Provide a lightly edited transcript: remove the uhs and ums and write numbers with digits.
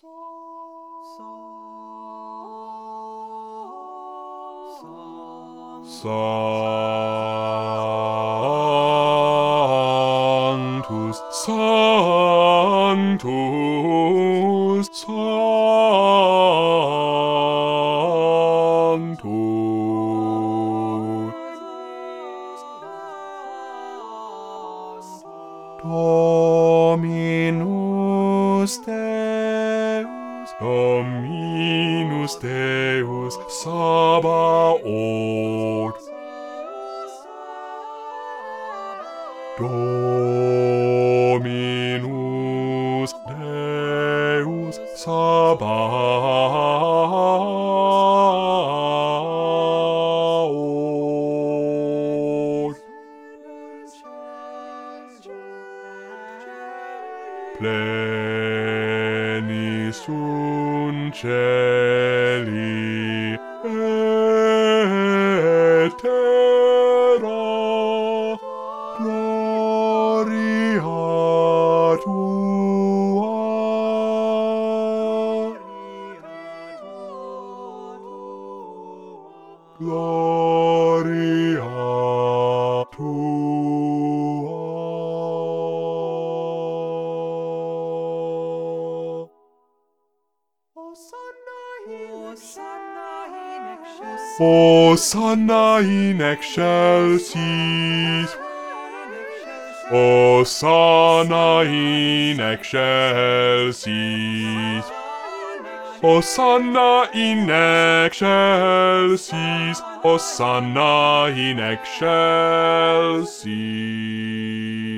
Sanctus, Sanctus, Sanctus. Dominus Deus, Dominus Deus, Sabaoth. Dominus Deus, Sabaoth. Pleni sunt celi et terra, gloria tua. Gloria tua. Hosanna in excelsis. Hosanna in excelsis. Hosanna in excelsis. Hosanna in excelsis.